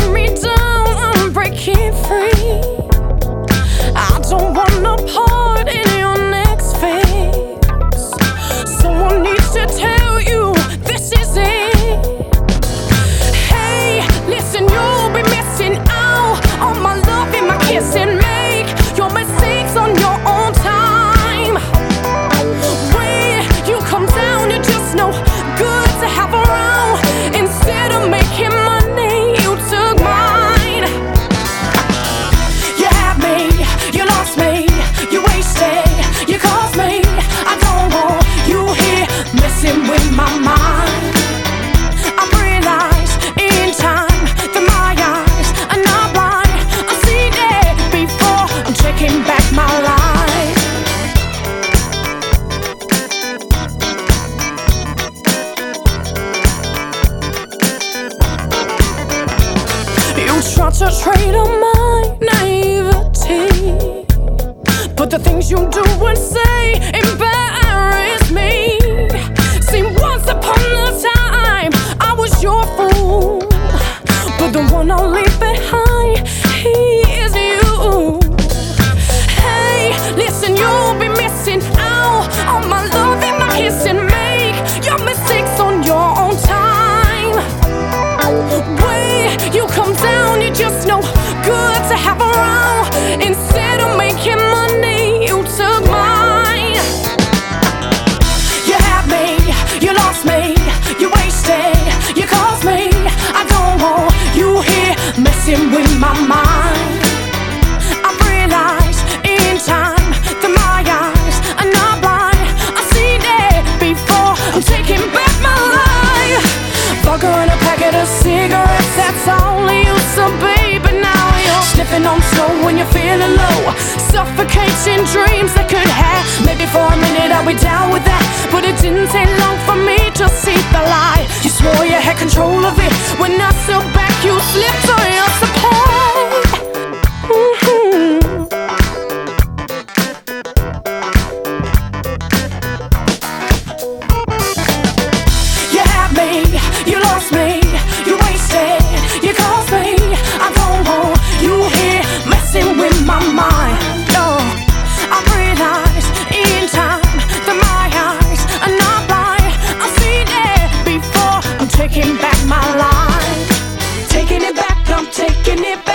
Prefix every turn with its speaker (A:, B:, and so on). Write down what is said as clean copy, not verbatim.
A: bring me down, I'm breaking free. I don't wanna part in your next phase. Someone needs to tell you this is it. Hey, listen, you'll be missing out on my love and my kiss and make your mistakes on your own time. When you come down, you're just no good to have around. Instead of making money, you took mine. You had me, you lost me, you wasted, you caused me. I don't want you here messing with my mind. I realized in time that my eyes are not blind. I see it before I'm taking back my life. You try to trade on my naivety, but the things you do and say embarrass me. See, once upon a time I was your fool, but the one I'll leave behind, he is you. Hey, listen, you'll be missing out on my love and my kiss and make your mistakes on your own time. When you come down, you're just no good to have around. Instead of making money, you took mine. You had me, you lost me, you wasted, you caused me. I don't want you here messing with my mind. I realized in time that my eyes are not blind. I've seen it before, I'm taking back my life. Vodka and a packet of cigarettes, that's all I used to be. But now you're sniffing on snow when you're feeling low, suffocating dreams that could have. Maybe for a minute I'll be down with that, but it didn't take long for me to see the light. You swore you had control of it. When I stood back, you slipped on your support. You had me, you lost me, you wasted, you caused me. I don't want you here messing with my mind. No, I realized in time that my eyes are not blind. I've seen it before, I'm taking back my life. Taking it back, I'm taking it back.